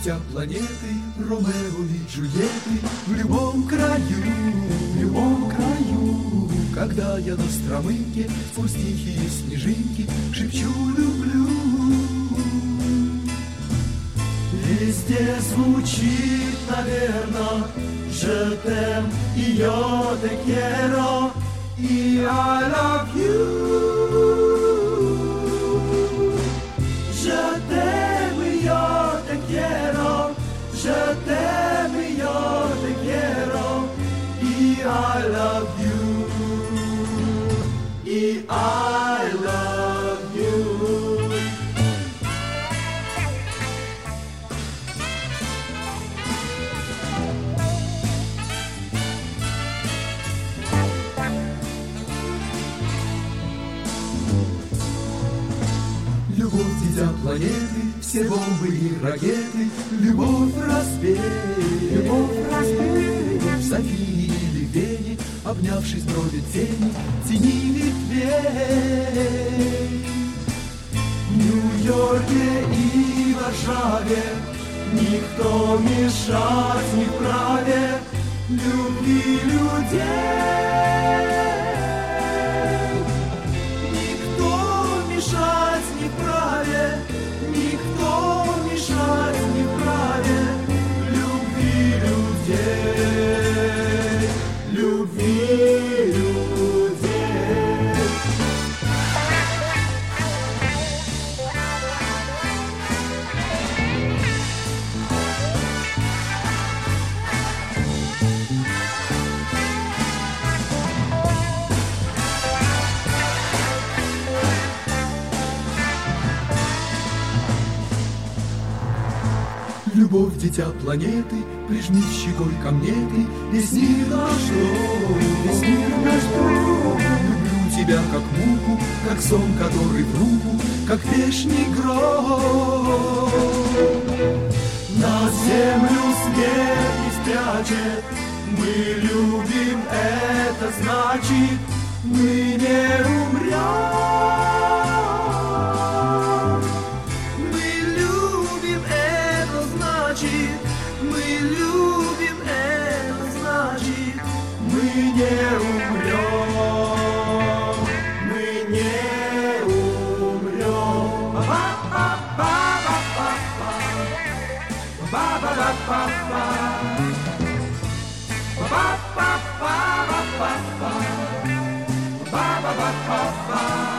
дитя планеты, Ромео и Джульетты. В любом краю, когда я на стромынке, сквозь тихие снежинки шепчу люблю. Везде звучит, наверно, je t'aime и yo te quiero и I love you. Je t'aime и yo te quiero, je t'aime и yo te quiero и I love you, и I love you. Любовь, дитя планеты, все бомбы и ракеты, любовь разбей, в Софии или Вене, обнявшись брови тени, тени ветвей. В Нью-Йорке и Варшаве никто мешать не вправе любви людей. Никто мешать не вправе любви людей, любви людей. Любовь, дитя планеты, прижми щекой ко мне ты, весь мир наш дом. Люблю тебя как муку, как сон, который в руку, как вешний гром. На землю смерть не спрячет, мы любим, это значит, мы не умрем. Мы любим, это значит, мы не умрем, мы не умрем. Ба-ба-ба-ба-ба, ба-ба-ба-ба-ба, ба-ба-ба-ба-ба, ба-ба-ба-ба-ба.